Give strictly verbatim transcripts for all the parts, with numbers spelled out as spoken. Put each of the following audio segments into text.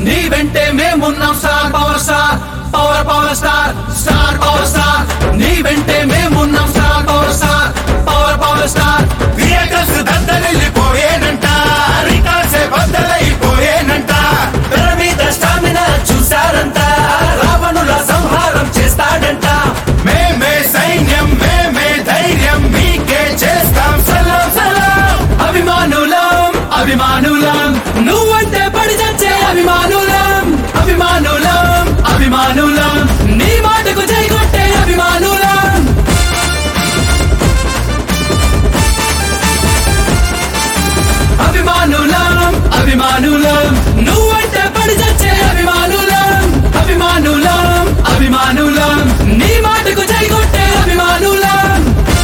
నీ వెంటే మేమున్నాం star power star power power star star power star నీ వెంటే మేమున్నాం star power star power power star theatres దద్దరిల్లిపోయేనంట రికార్డ్సే బద్దలైపోయేనంట తెర మీద స్టామినా చూసారంట రావణుల సంహారం చేస్తాడంట మేమే సైన్యం మేమే ధైర్యం మీకే చేస్తాం సలాం సలాం అభిమానులం అభిమానులం నువ్వంటే పడి చచ్చే అభిమానులం అభిమానులం అభిమానులం నీ మాటకు జై కొట్టే అభిమానులం అభిమానులం అభిమానులం నువ్వంటే పడి చచ్చే అభిమానులం అభిమానులం అభిమానులం నీ మాటకు జై కొట్టే అభిమానులం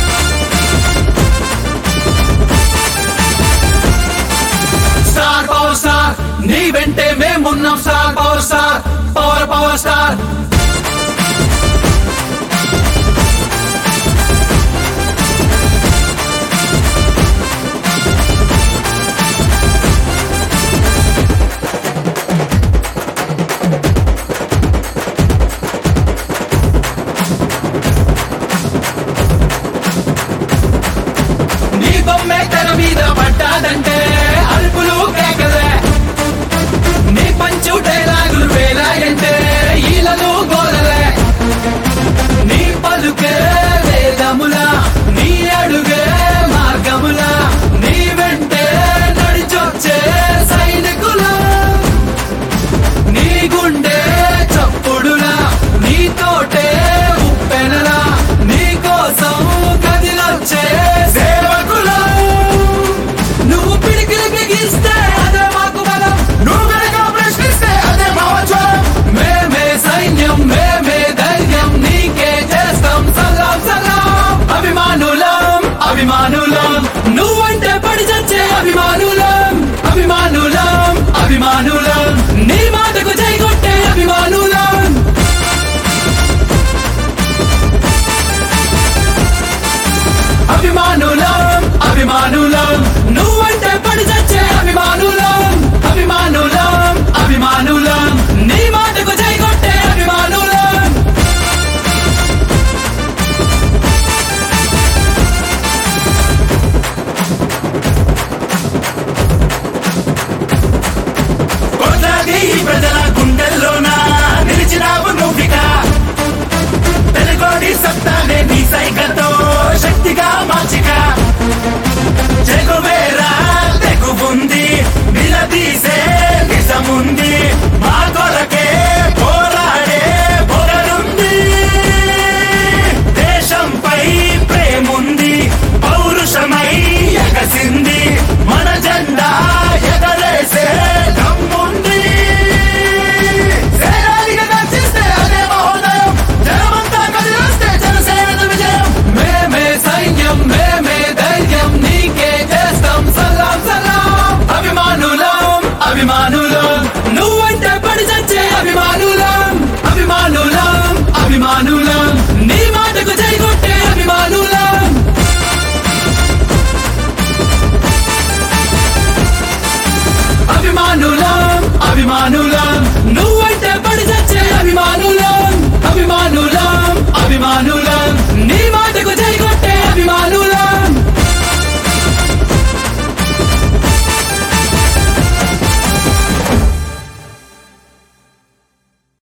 స్టార్ పవర్ స్టార్ నీ వెంటే మేమున్నాం star power star power power star నీ బొమ్మే తెర మీద పడ్డాదంటే అల్పులు కేకలే నీ పంచు డైలాగులు వేలాయంటే ఈలలు గోలలే నీ పలుకే వేదములా నీ అడుగే మార్గములా నీ వెంటే నడిచొచ్చే సైనికులా నీ గుండె చప్పుడులా నీ తోటే ఉప్పెనలా నీ కోసం కదిలొచ్చే సేవకులా నువ్వు పిడికిలి బిగిస్తే అదే మాకు బలం నువ్వు గనక ప్రశ్నిస్తే అదే మా జ్వరం మేమే సైన్యం మేమే ధైర్యం నీకే చేస్తాం సలాం సలాం అభిమానులం అభిమానులం నువ్వంటే పడి చచ్చే అభిమానులం అభిమానులం అభిమానులం నీ మాటకు జై